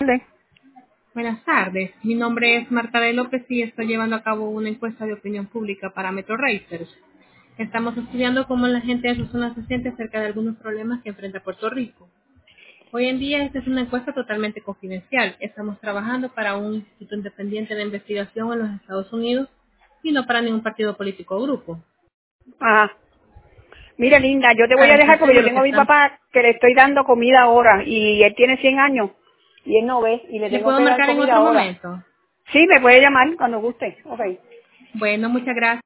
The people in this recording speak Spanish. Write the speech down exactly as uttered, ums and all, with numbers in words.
tardes. Buenas tardes, mi nombre es Marta de López y estoy llevando a cabo una encuesta de opinión pública para Metro Research. Estamos estudiando cómo la gente de su zona se siente acerca de algunos problemas que enfrenta Puerto Rico. Hoy en día esta es una encuesta totalmente confidencial. Estamos trabajando para un instituto independiente de investigación en los Estados Unidos y no para ningún partido político o grupo. Ajá. Mire, linda, yo te voy a Para que dejar porque yo entienda lo tengo que a mi están. papá que le estoy dando comida ahora y él tiene cien años y él no ve y le ¿Le tengo puedo que dar marcar en comida otro ahora. momento? Sí, me puede llamar cuando guste. Ok. Bueno, muchas gracias.